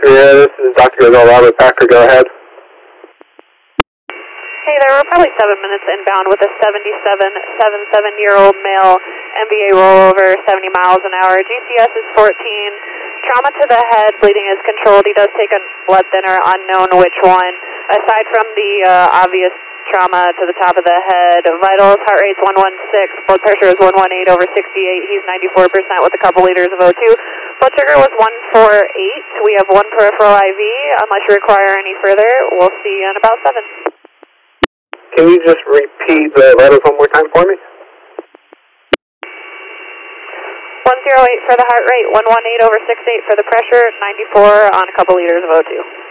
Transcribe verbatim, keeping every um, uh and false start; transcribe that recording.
three A, this is Doctor Gozell, Robert Packer, go ahead. Hey there, we're probably seven minutes inbound with a seventy-seven, seventy-seven-year-old male, M B A rollover, seventy miles an hour. G C S is fourteen. Trauma to the head, bleeding is controlled. He does take a blood thinner, unknown which one. Aside from the uh, obvious trauma to the top of the head, vitals, heart rate's one sixteen, blood pressure is one eighteen over sixty-eight. He's ninety-four percent with a couple liters of O two. Blood sugar was one forty-eight. We have one peripheral I V. Unless you require any further, we'll see you in about seven. Can you just repeat the vitals one more time for me? one oh eight for the heart rate, one eighteen over sixty-eight for the pressure, ninety-four on a couple liters of O two.